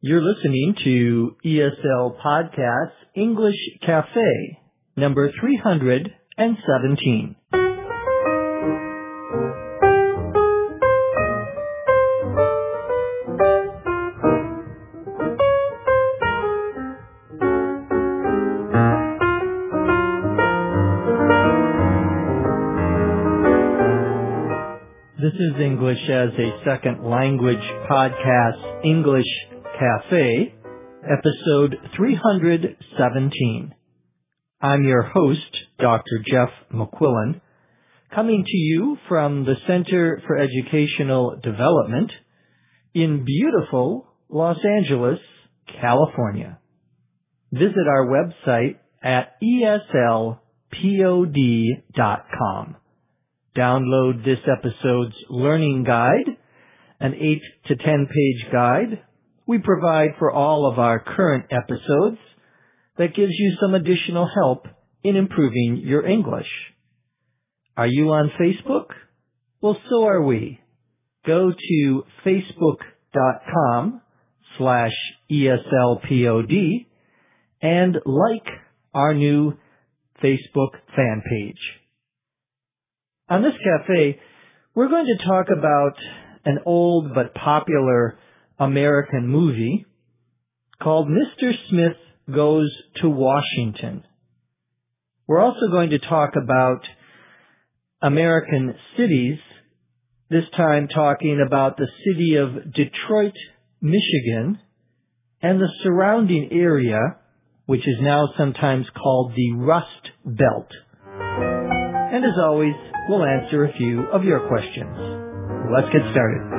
You're listening to ESL Podcasts English Cafe, number 317. This is English as a Second Language Podcast, English Cafe, episode 317. I'm your host, Dr. Jeff McQuillan, coming to you from the Center for Educational Development in beautiful Los Angeles, California. Visit our website at eslpod.com. Download this episode's learning guide, an 8 to 10 page guide we provide for all of our current episodes that gives you some additional help in improving your English. Are you on Facebook? Well, so are we. Go to facebook.com/ESLPOD and like our new Facebook fan page. On this cafe, we're going to talk about an old but popular American movie called Mr. Smith Goes to Washington. We're also going to talk about American cities, this time talking about the city of Detroit, Michigan, and the surrounding area, which is now sometimes called the Rust Belt. And as always, we'll answer a few of your questions. Let's get started.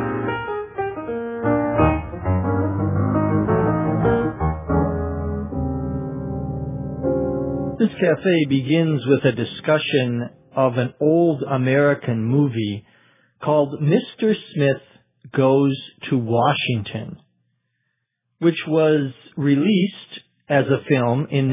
This cafe begins with a discussion of an old American movie called Mr. Smith Goes to Washington, which was released as a film in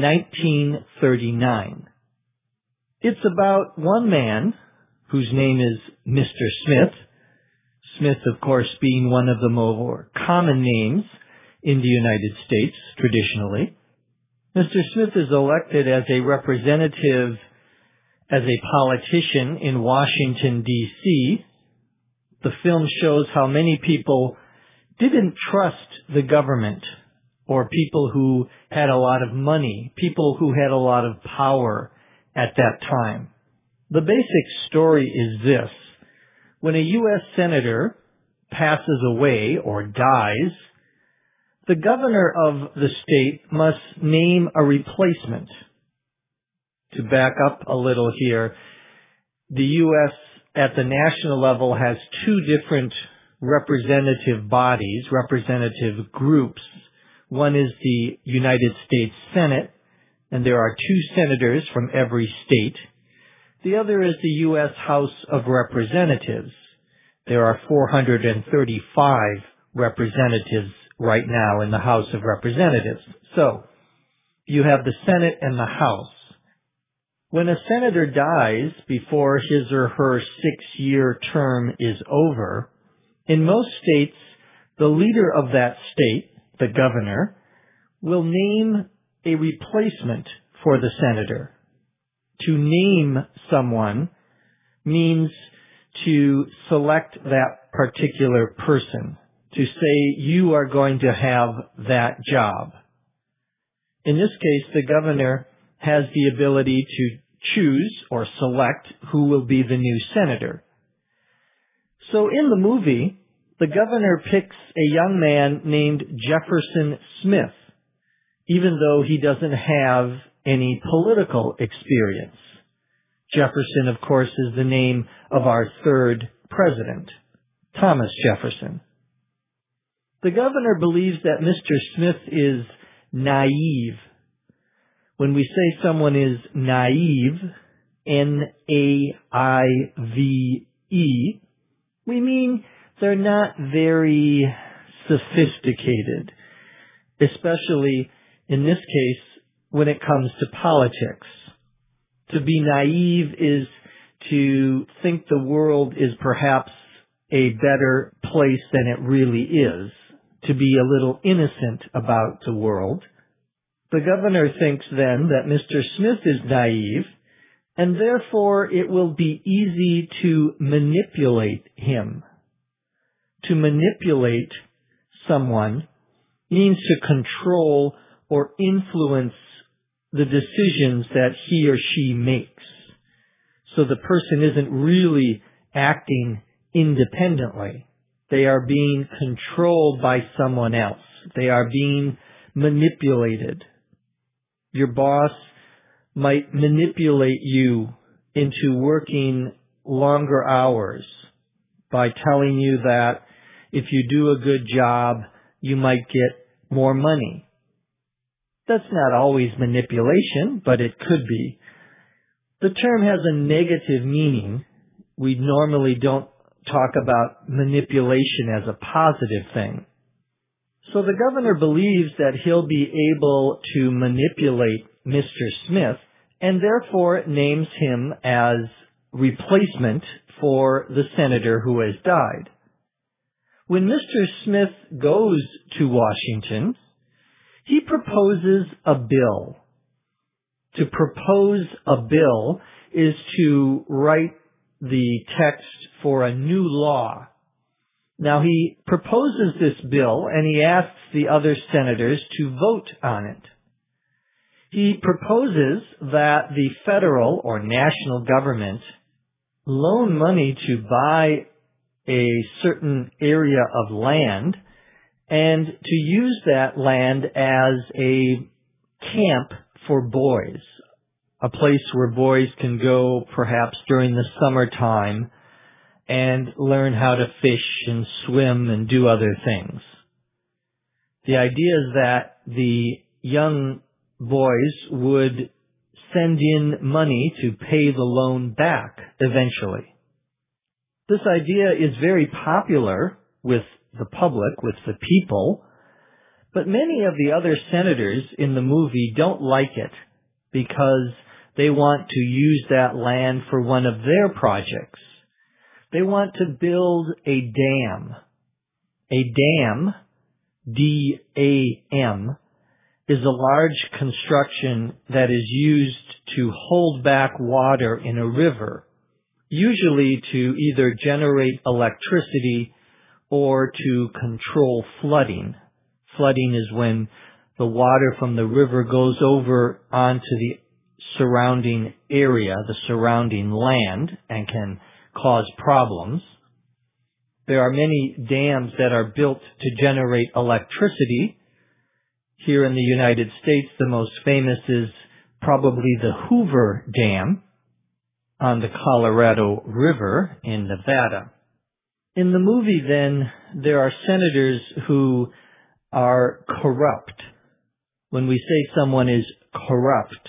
1939. It's about one man whose name is Mr. Smith. Smith, of course, being one of the more common names in the United States traditionally. Mr. Smith is elected as a representative, as a politician in Washington, D.C. The film shows how many people didn't trust the government, or people who had a lot of money, people who had a lot of power at that time. The basic story is this. When a U.S. senator passes away or dies, the governor of the state must name a replacement. To back up a little here, the U.S. at the national level has two different representative bodies, representative groups. One is the United States Senate, and there are two senators from every state. The other is the U.S. House of Representatives. There are 435 representatives right now in the House of Representatives. So, you have the Senate and the House. When a senator dies before his or her 6-year term is over, in most states, the leader of that state, the governor, will name a replacement for the senator. To name someone means to select that particular person, to say you are going to have that job. In this case, the governor has the ability to choose or select who will be the new senator. So in the movie, the governor picks a young man named Jefferson Smith, even though he doesn't have any political experience. Jefferson, of course, is the name of our third president, Thomas Jefferson. The governor believes that Mr. Smith is naive. When we say someone is naive, N-A-I-V-E, we mean they're not very sophisticated, especially in this case when it comes to politics. To be naive is to think the world is perhaps a better place than it really is. to be a little innocent about the world. The governor thinks then that Mr. Smith is naive, and therefore it will be easy to manipulate him. To manipulate someone means to control or influence the decisions that he or she makes. So the person isn't really acting independently. They are being controlled by someone else. They are being manipulated. Your boss might manipulate you into working longer hours by telling you that if you do a good job, you might get more money. That's not always manipulation, but it could be. The term has a negative meaning. We normally don't talk about manipulation as a positive thing. So the governor believes that he'll be able to manipulate Mr. Smith and therefore names him as replacement for the senator who has died. When Mr. Smith goes to Washington, he proposes a bill. To propose a bill is to write the text for a new law. Now he proposes this bill and he asks the other senators to vote on it. He proposes that the federal or national government loan money to buy a certain area of land and to use that land as a camp for boys, a place where boys can go perhaps during the summertime and learn how to fish and swim and do other things. The idea is that the young boys would send in money to pay the loan back eventually. This idea is very popular with the public, with the people, but many of the other senators in the movie don't like it because they want to use that land for one of their projects. They want to build a dam. A dam, D-A-M, is a large construction that is used to hold back water in a river, usually to either generate electricity or to control flooding. Flooding is when the water from the river goes over onto the surrounding area, the surrounding land, and can cause problems. There are many dams that are built to generate electricity. Here in the United States, the most famous is probably the Hoover Dam on the Colorado River in Nevada. In the movie, then, there are senators who are corrupt. When we say someone is corrupt,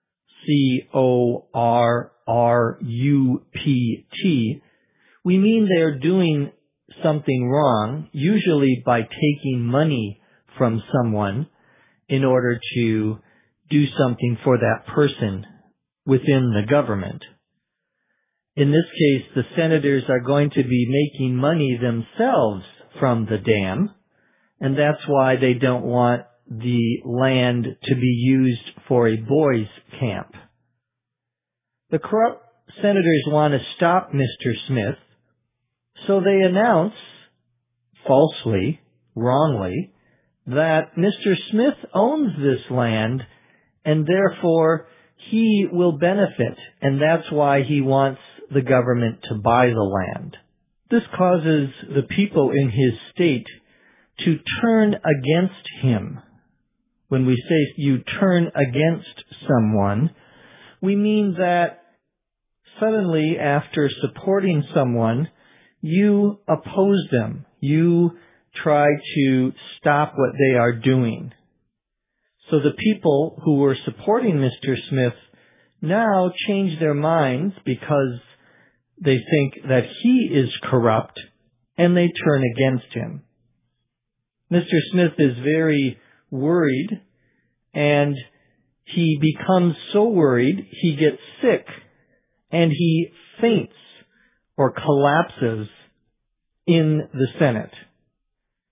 C-O-R-R-U-P-T, we mean they're doing something wrong, usually by taking money from someone in order to do something for that person within the government. In this case, the senators are going to be making money themselves from the dam, and that's why they don't want the land to be used for a boys' camp. The corrupt senators want to stop Mr. Smith, so they announce, falsely, wrongly, that Mr. Smith owns this land and therefore he will benefit, and that's why he wants the government to buy the land. This causes the people in his state to turn against him. When we say you turn against someone, we mean that suddenly after supporting someone, you oppose them. You try to stop what they are doing. So the people who were supporting Mr. Smith now change their minds because they think that he is corrupt and they turn against him. Mr. Smith is very worried, and he becomes so worried he gets sick and he faints or collapses in the Senate.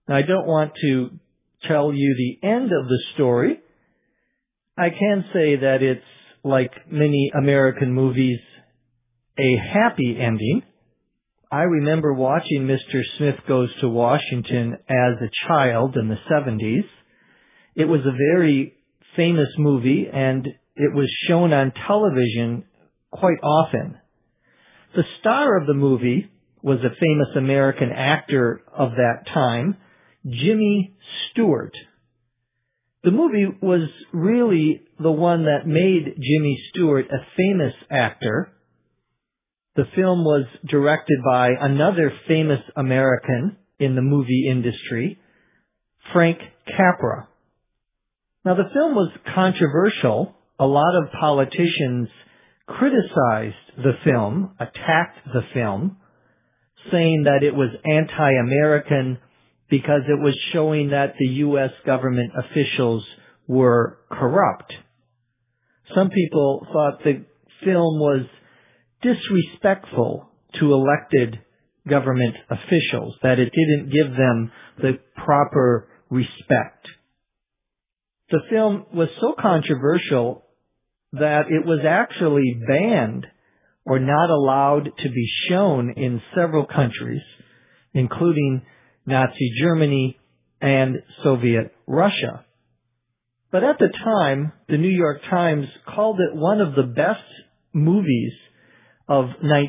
Now, I don't want to tell you the end of the story. I can say that it's, like many American movies, a happy ending. I remember watching Mr. Smith Goes to Washington as a child in the 70s. It was a very famous movie, and it was shown on television quite often. The star of the movie was a famous American actor of that time, Jimmy Stewart. The movie was really the one that made Jimmy Stewart a famous actor. The film was directed by another famous American in the movie industry, Frank Capra. Now, the film was controversial. A lot of politicians criticized the film, attacked the film, saying that it was anti-American because it was showing that the U.S. government officials were corrupt. Some people thought the film was disrespectful to elected government officials, that it didn't give them the proper respect. The film was so controversial that it was actually banned or not allowed to be shown in several countries, including Nazi Germany and Soviet Russia. But at the time, the New York Times called it one of the best movies of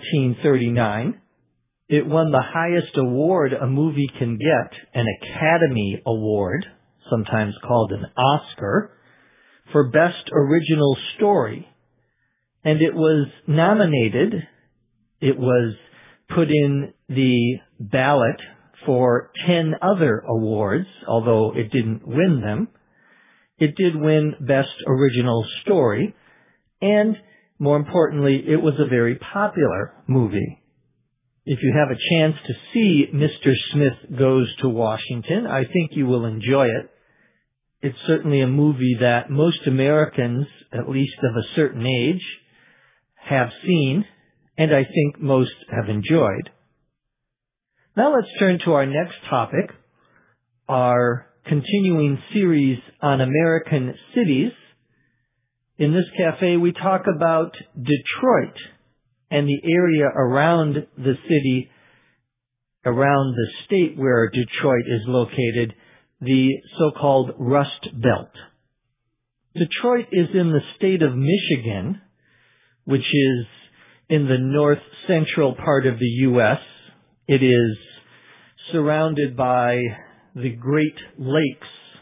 1939. It won the highest award a movie can get, an Academy Award, sometimes called an Oscar, for Best Original Story. And it was nominated. It was put in the ballot for 10 other awards, although it didn't win them. It did win Best Original Story, and more importantly, it was a very popular movie. If you have a chance to see Mr. Smith Goes to Washington, I think you will enjoy it. It's certainly a movie that most Americans, at least of a certain age, have seen, and I think most have enjoyed. Now let's turn to our next topic, our continuing series on American cities. In this cafe, we talk about Detroit and the area around the city, around the state where Detroit is located, the so-called Rust Belt. Detroit is in the state of Michigan, which is in the north central part of the U.S. It is surrounded by the Great Lakes,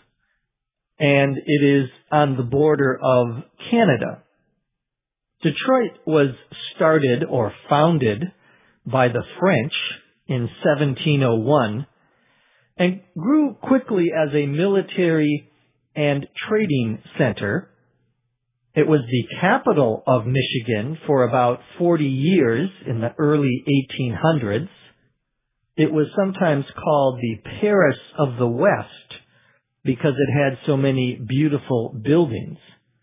and it is on the border of Canada. Detroit was started or founded by the French in 1701 and grew quickly as a military and trading center. It was the capital of Michigan for about 40 years in the early 1800s. It was sometimes called the Paris of the West because it had so many beautiful buildings.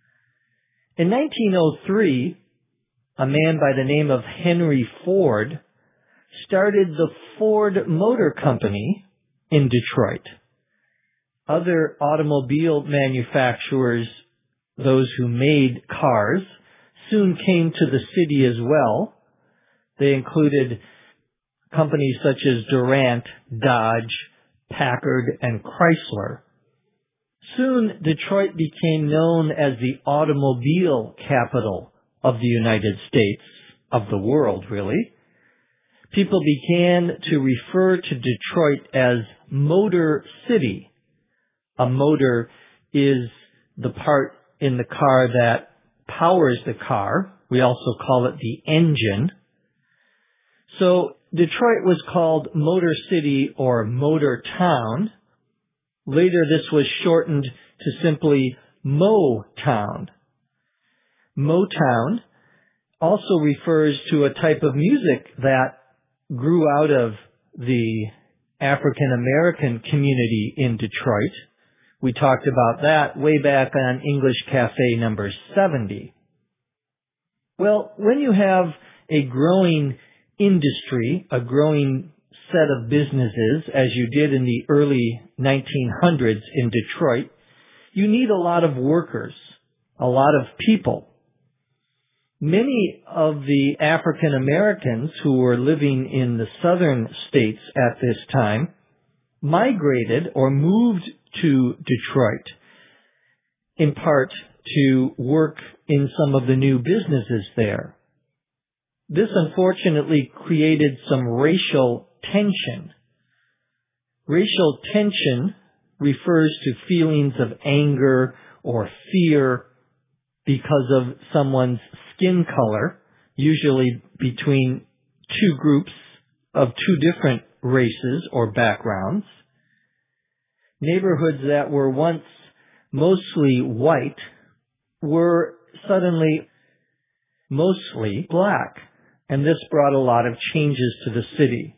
In 1903, a man by the name of Henry Ford started the Ford Motor Company in Detroit. Other automobile manufacturers, those who made cars, soon came to the city as well. They included companies such as Durant, Dodge, Packard, and Chrysler. Soon, Detroit became known as the automobile capital of the United States, of the world, really. People began to refer to Detroit as Motor City. A motor is the part in the car that powers the car. We also call it the engine. So Detroit was called Motor City or Motor Town. Later this was shortened to simply Motown. Motown also refers to a type of music that grew out of the African American community in Detroit. We talked about that way back on English Cafe number 70. Well, when you have a growing industry, a growing set of businesses, as you did in the early 1900s in Detroit, you need a lot of workers, a lot of people. Many of the African Americans who were living in the southern states at this time migrated or moved to Detroit, in part to work in some of the new businesses there. This unfortunately created some racial tension. Racial tension refers to feelings of anger or fear because of someone's skin color, usually between two groups of two different races or backgrounds. Neighborhoods that were once mostly white were suddenly mostly black, and this brought a lot of changes to the city.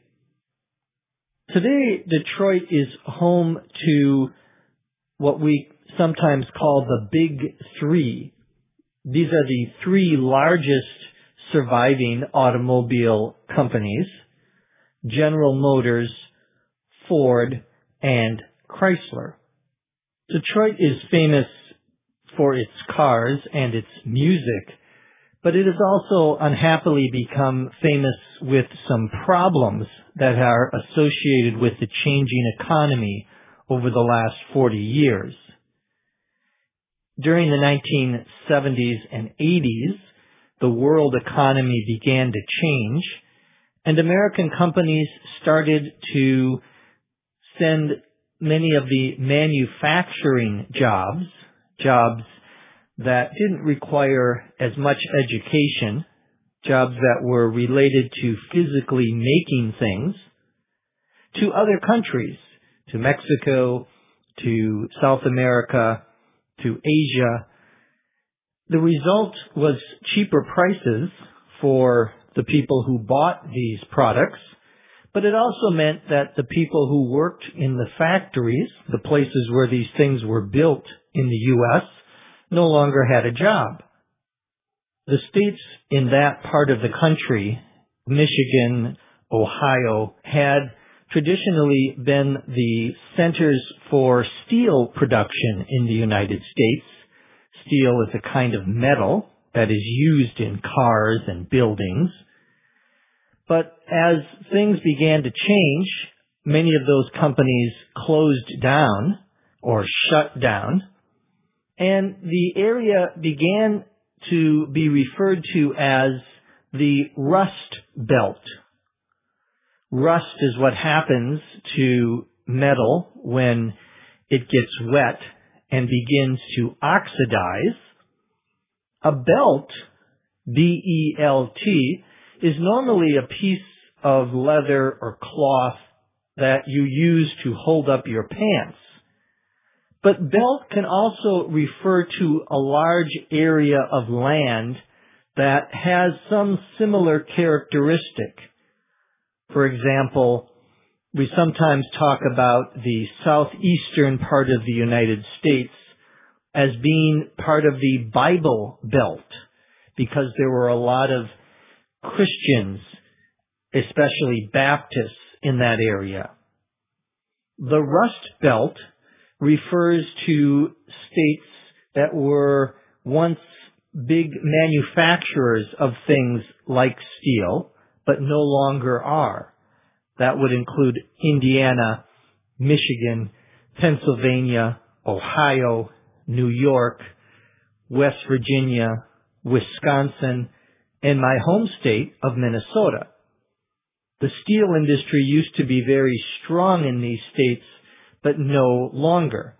Today, Detroit is home to what we sometimes call the Big Three. These are the three largest surviving automobile companies: General Motors, Ford, and Chrysler. Detroit is famous for its cars and its music, but it has also unhappily become famous with some problems that are associated with the changing economy over the last 40 years. During the 1970s and 80s, the world economy began to change, and American companies started to send many of the manufacturing jobs that didn't require as much education, jobs that were related to physically making things, to other countries, to Mexico, to South America, to Asia. The result was cheaper prices for the people who bought these products, but it also meant that the people who worked in the factories, the places where these things were built in the U.S., no longer had a job. The states in that part of the country, Michigan, Ohio, had traditionally been the centers for steel production in the United States. Steel is a kind of metal that is used in cars and buildings. But as things began to change, many of those companies closed down or shut down, and the area began to be referred to as the Rust Belt. Rust is what happens to metal when it gets wet and begins to oxidize. A belt, B-E-L-T, is normally a piece of leather or cloth that you use to hold up your pants. But belt can also refer to a large area of land that has some similar characteristic. For example, we sometimes talk about the southeastern part of the United States as being part of the Bible Belt, because there were a lot of Christians, especially Baptists, in that area. The Rust Belt refers to states that were once big manufacturers of things like steel, but no longer are. That would include Indiana, Michigan, Pennsylvania, Ohio, New York, West Virginia, Wisconsin, and my home state of Minnesota. The steel industry used to be very strong in these states, but no longer.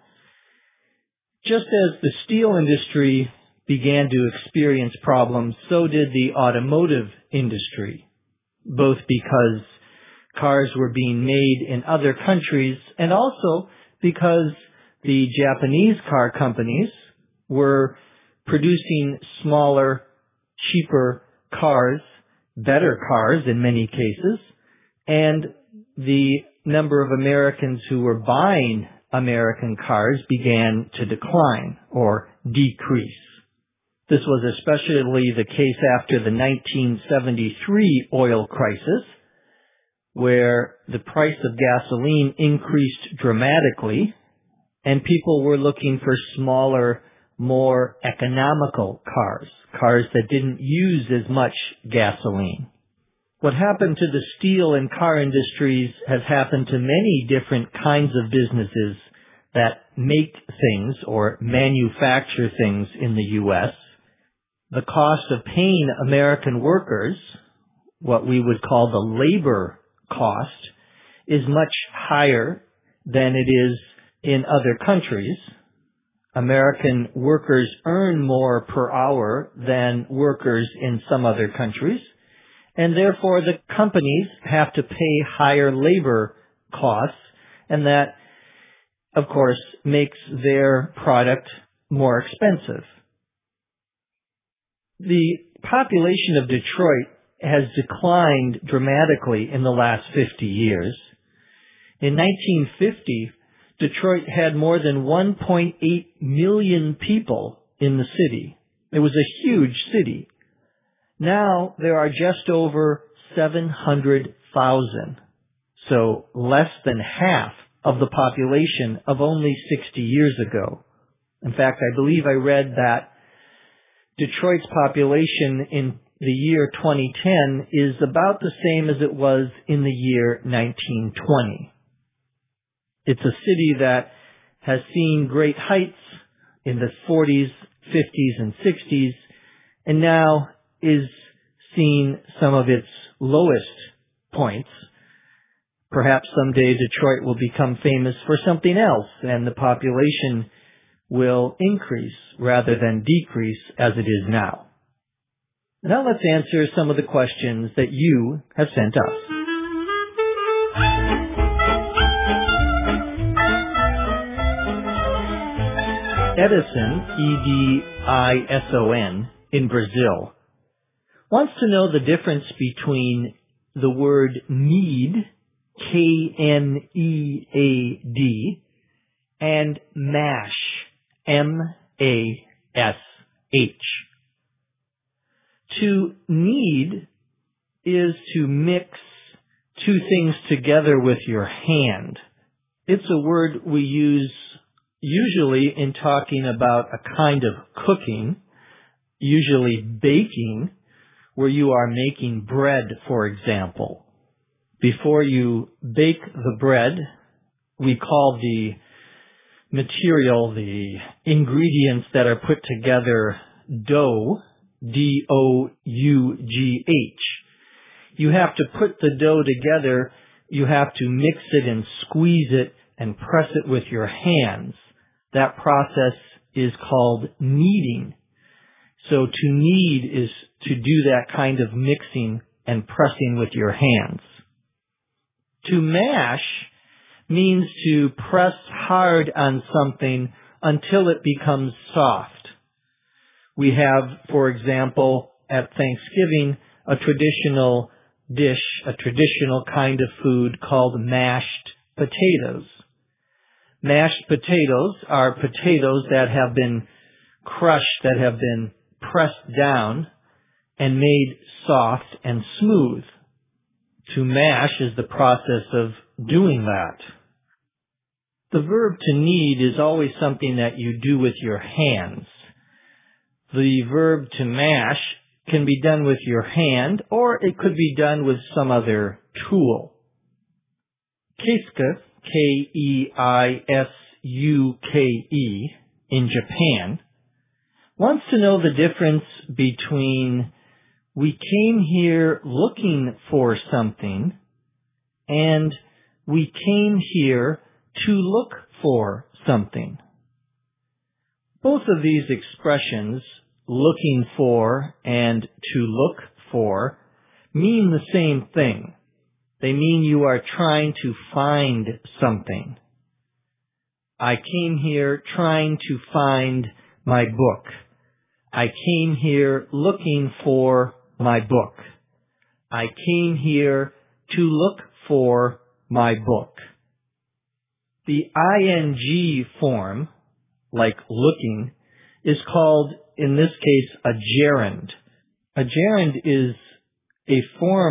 Just as the steel industry began to experience problems, so did the automotive industry, both because cars were being made in other countries and also because the Japanese car companies were producing smaller, cheaper cars, better cars in many cases, and the number of Americans who were buying American cars began to decline or decrease. This was especially the case after the 1973 oil crisis, where the price of gasoline increased dramatically, and people were looking for smaller, more economical cars that didn't use as much gasoline. What happened to the steel and car industries has happened to many different kinds of businesses that make things or manufacture things in the U.S. The cost of paying American workers, what we would call the labor cost, is much higher than it is in other countries. American workers earn more per hour than workers in some other countries, and therefore the companies have to pay higher labor costs, and that, of course, makes their product more expensive. The population of Detroit has declined dramatically in the last 50 years. In 1950, Detroit had more than 1.8 million people in the city. It was a huge city. Now there are just over 700,000, so less than half of the population of only 60 years ago. In fact, I believe I read that Detroit's population in the year 2010 is about the same as it was in the year 1920. It's a city that has seen great heights in the 40s, 50s, and 60s, and now is seeing some of its lowest points. Perhaps someday Detroit will become famous for something else, and the population will increase rather than decrease as it is now. Now let's answer some of the questions that you have sent us. Edison, Edison, in Brazil, wants to know the difference between the word need, K-N-E-A-D, and mash, M-A-S-H. To knead is to mix two things together with your hand. It's a word we use usually in talking about a kind of cooking, usually baking, where you are making bread, for example. Before you bake the bread, we call the material, the ingredients that are put together, dough, D-O-U-G-H. You have to put the dough together, you have to mix it and squeeze it and press it with your hands. That process is called kneading. So to knead is to do that kind of mixing and pressing with your hands. To mash means to press hard on something until it becomes soft. We have, for example, at Thanksgiving, a traditional dish, a traditional kind of food called mashed potatoes. Mashed potatoes are potatoes that have been crushed, that have been pressed down and made soft and smooth. To mash is the process of doing that. The verb to knead is always something that you do with your hands. The verb to mash can be done with your hand, or it could be done with some other tool. Keisuke, K-E-I-S-U-K-E, in Japan, wants to know the difference between we came here looking for something and we came here to look for something. Both of these expressions, looking for and to look for, mean the same thing. They mean you are trying to find something. I came here trying to find my book. I came here looking for my book. I came here to look for my book. The ing form, like looking, is called, in this case, a gerund. A gerund is a form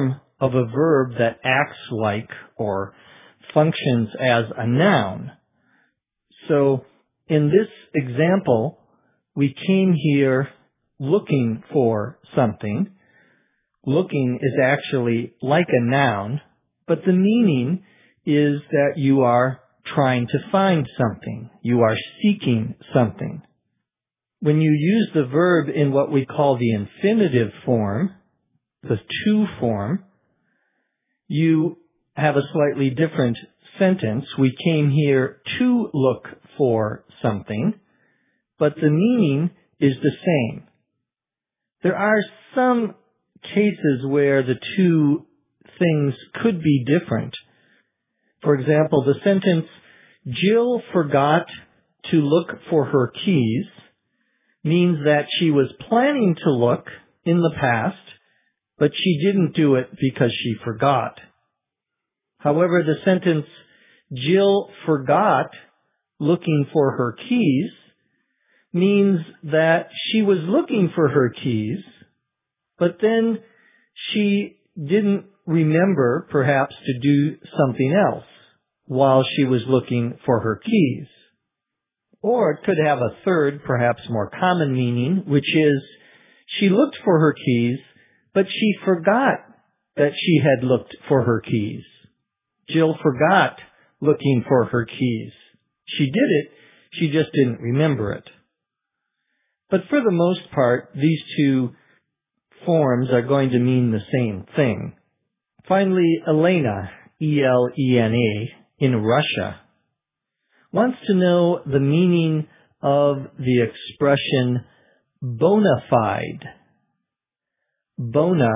of a verb that acts like or functions as a noun. So in this example, we came here looking for something. Looking is actually like a noun, but the meaning is that you are trying to find something. You are seeking something. When you use the verb in what we call the infinitive form, the to form, you have a slightly different sentence. We came here to look for something, but the meaning is the same. There are some cases where the two things could be different. For example, the sentence, Jill forgot to look for her keys, means that she was planning to look in the past, but she didn't do it because she forgot. However, the sentence, Jill forgot looking for her keys, means that she was looking for her keys, but then she didn't remember perhaps to do something else while she was looking for her keys. Or it could have a third, perhaps more common meaning, which is she looked for her keys, but she forgot that she had looked for her keys. Jill forgot looking for her keys. She did it, she just didn't remember it. But for the most part, these two forms are going to mean the same thing. Finally, Elena, E-L-E-N-A, in Russia, wants to know the meaning of the expression bona fide. Bona,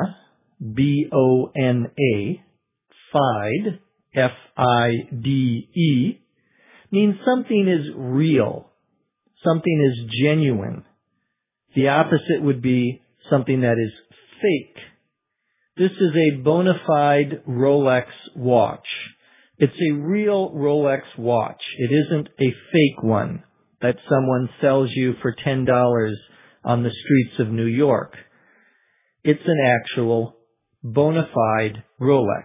B-O-N-A, fide, F-I-D-E, means something is real, something is genuine. The opposite would be something that is fake. This is a bona fide Rolex watch. It's a real Rolex watch. It isn't a fake one that someone sells you for $10 on the streets of New York. It's an actual bona fide Rolex.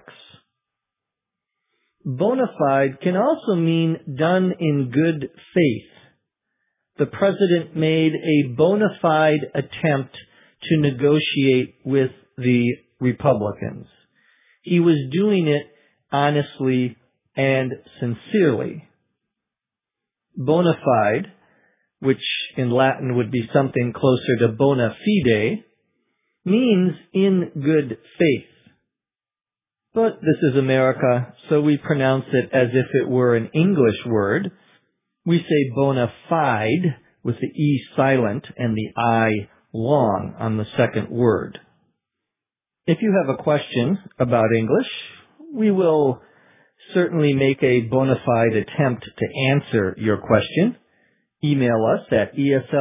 Bona fide can also mean done in good faith. The president made a bona fide attempt to negotiate with the Republicans. He was doing it honestly and sincerely. Bona fide, which in Latin would be something closer to bona fide, means in good faith. But this is America, so we pronounce it as if it were an English word. We say bona fide with the E silent and the I long on the second word. If you have a question about English, we will certainly make a bona fide attempt to answer your question. Email us at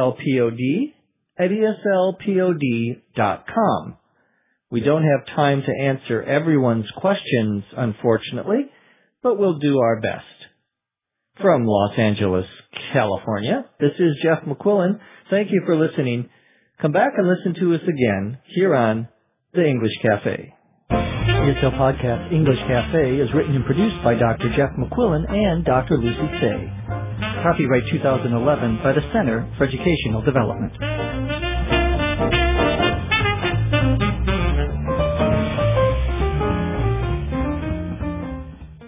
eslpod@eslpod.com. We don't have time to answer everyone's questions, unfortunately, but we'll do our best. From Los Angeles, California, this is Jeff McQuillan. Thank you for listening. Come back and listen to us again here on The English Cafe. ESL Podcast English Cafe is written and produced by Dr. Jeff McQuillan and Dr. Lucy Tse. Copyright 2011 by the Center for Educational Development.